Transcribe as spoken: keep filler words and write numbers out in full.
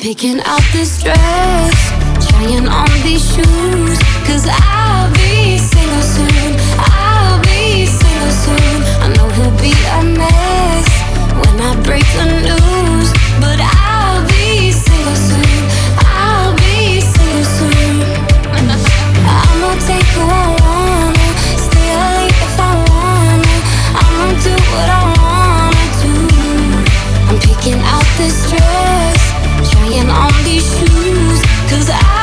Picking out this dress, trying on these shoes, cause I'll be single soon, I'll be single soon. I know he'll be a mess when I break the news, but I'll be single soon, I'll be single soon. I'ma take who I wanna, stay up late if I wanna, I'ma do what I wanna do. I'm picking out this dress, trying on these shoes, cause I